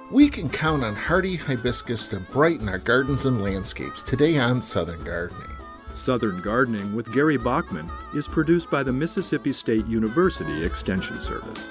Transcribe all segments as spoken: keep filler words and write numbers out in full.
We can count on hardy hibiscus to brighten our gardens and landscapes today on Southern Gardening. Southern Gardening with Gary Bachman is produced by the Mississippi State University Extension Service.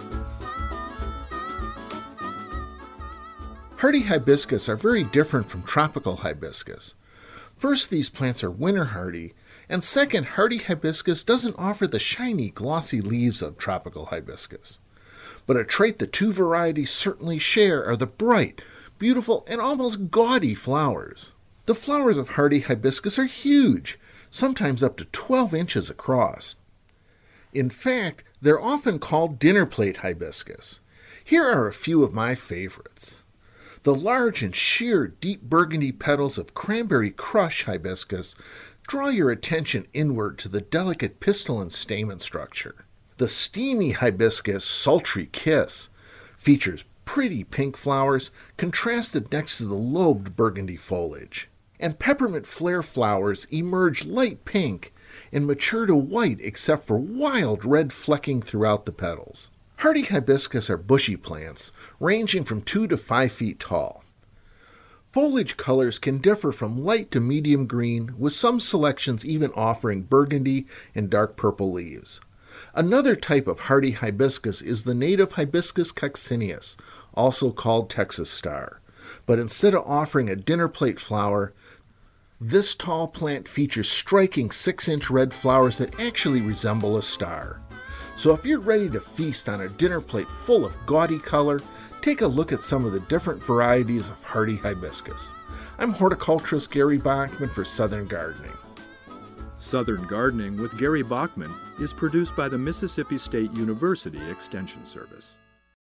Hardy hibiscus are very different from tropical hibiscus. First, these plants are winter hardy, and second, hardy hibiscus doesn't offer the shiny, glossy leaves of tropical hibiscus. But a trait the two varieties certainly share are the bright, beautiful, and almost gaudy flowers. The flowers of hardy hibiscus are huge, sometimes up to twelve inches across. In fact, they're often called dinner plate hibiscus. Here are a few of my favorites. The large and sheer deep burgundy petals of cranberry crush hibiscus draw your attention inward to the delicate pistil and stamen structure. The steamy hibiscus sultry kiss features pretty pink flowers contrasted next to the lobed burgundy foliage. And peppermint flare flowers emerge light pink and mature to white except for wild red flecking throughout the petals. Hardy hibiscus are bushy plants, ranging from two to five feet tall. Foliage colors can differ from light to medium green, with some selections even offering burgundy and dark purple leaves. Another type of hardy hibiscus is the native Hibiscus coccineus, also called Texas star. But instead of offering a dinner plate flower, this tall plant features striking six-inch red flowers that actually resemble a star. So if you're ready to feast on a dinner plate full of gaudy color, take a look at some of the different varieties of hardy hibiscus. I'm horticulturist Gary Bachman for Southern Gardening. Southern Gardening with Gary Bachman is produced by the Mississippi State University Extension Service.